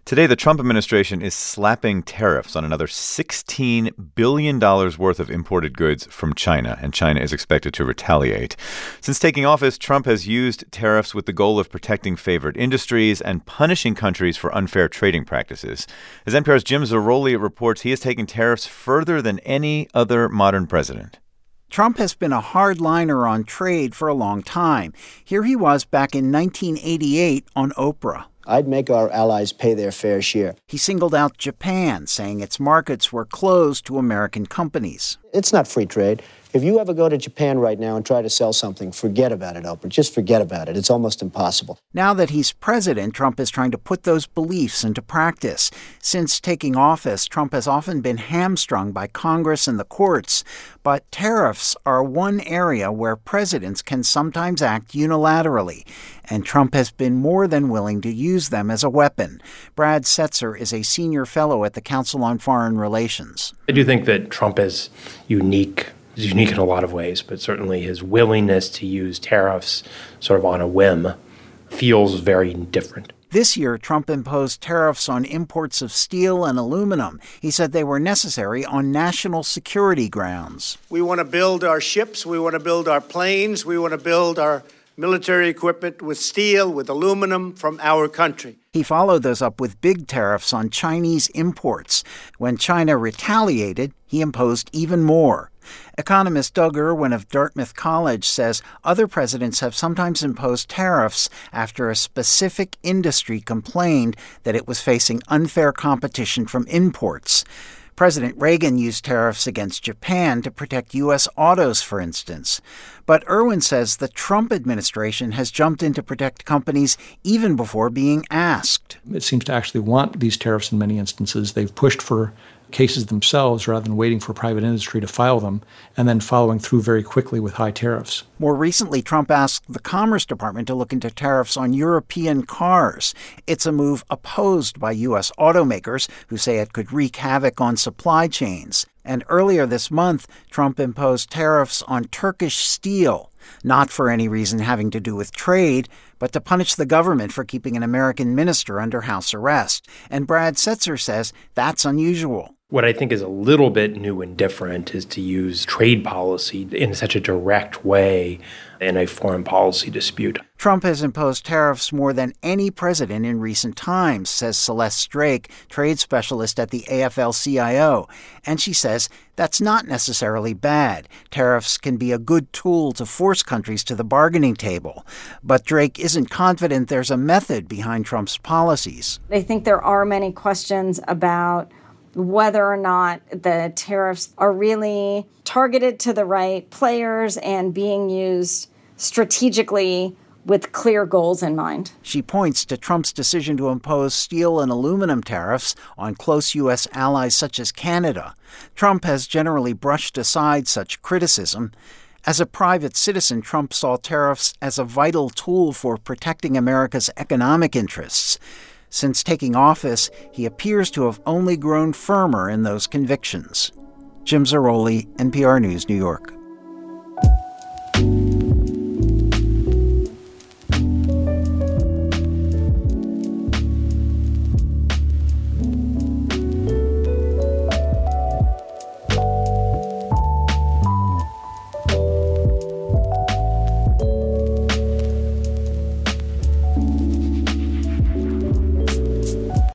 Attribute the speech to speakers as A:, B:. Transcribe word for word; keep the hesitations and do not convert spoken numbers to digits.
A: Today, the Trump administration is slapping tariffs on another sixteen billion dollars worth of imported goods from China, and China is expected to retaliate. Since taking office, Trump has used tariffs with the goal of protecting favored industries and punishing countries for unfair trading practices. As N P R's Jim Zarroli reports, he has taken tariffs further than any other modern president.
B: Trump has been a hardliner on trade for a long time. Here he was back in nineteen eighty-eight on Oprah.
C: I'd make our allies pay their fair share.
B: He singled out Japan, saying its markets were closed to American companies.
C: It's not free trade. If you ever go to Japan right now and try to sell something, forget about it, Oprah. Just forget about it. It's almost impossible.
B: Now that he's president, Trump is trying to put those beliefs into practice. Since taking office, Trump has often been hamstrung by Congress and the courts. But tariffs are one area where presidents can sometimes act unilaterally. And Trump has been more than willing to use them as a weapon. Brad Setser is a senior fellow at the Council on Foreign Relations.
D: I do think that Trump is unique. He's unique in a lot of ways, but certainly his willingness to use tariffs sort of on a whim feels very different.
B: This year, Trump imposed tariffs on imports of steel and aluminum. He said they were necessary on national security grounds.
E: We want to build our ships. We want to build our planes. We want to build our military equipment with steel, with aluminum from our country.
B: He followed those up with big tariffs on Chinese imports. When China retaliated, he imposed even more. Economist Doug Irwin of Dartmouth College says other presidents have sometimes imposed tariffs after a specific industry complained that it was facing unfair competition from imports. President Reagan used tariffs against Japan to protect U S autos, for instance. But Irwin says the Trump administration has jumped in to protect companies even before being asked.
F: It seems to actually want these tariffs in many instances. They've pushed for cases themselves rather than waiting for private industry to file them and then following through very quickly with high tariffs.
B: More recently, Trump asked the Commerce Department to look into tariffs on European cars. It's a move opposed by U S automakers who say it could wreak havoc on supply chains. And earlier this month, Trump imposed tariffs on Turkish steel, not for any reason having to do with trade, but to punish the government for keeping an American minister under house arrest. And Brad Setser says that's unusual.
D: What I think is a little bit new and different is to use trade policy in such a direct way in a foreign policy dispute.
B: Trump has imposed tariffs more than any president in recent times, says Celeste Drake, trade specialist at the A F L C I O. And she says that's not necessarily bad. Tariffs can be a good tool to force countries to the bargaining table. But Drake isn't confident there's a method behind Trump's policies.
G: I think there are many questions about whether or not the tariffs are really targeted to the right players and being used strategically with clear goals in mind.
B: She points to Trump's decision to impose steel and aluminum tariffs on close U S allies such as Canada. Trump has generally brushed aside such criticism. As a private citizen, Trump saw tariffs as a vital tool for protecting America's economic interests. Since taking office, he appears to have only grown firmer in those convictions. Jim Zarroli, N P R News, New York.